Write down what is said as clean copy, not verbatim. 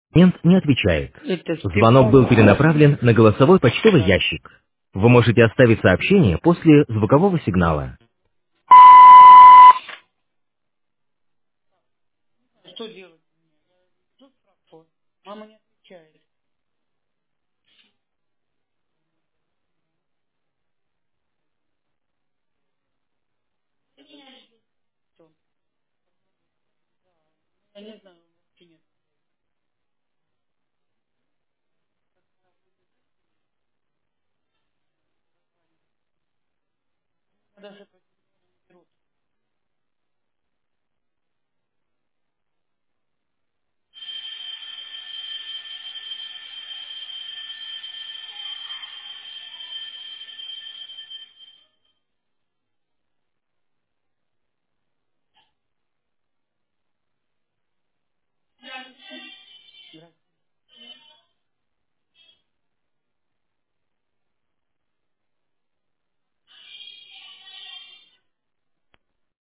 Абонент не отвечает. Это Звонок был спековал. перенаправлен на голосовой почтовый ящик. Вы можете оставить сообщение после звукового сигнала. Что делать? Тут пропал. Мама не отвечает. Что? Я не знаю, вообще нет. Даже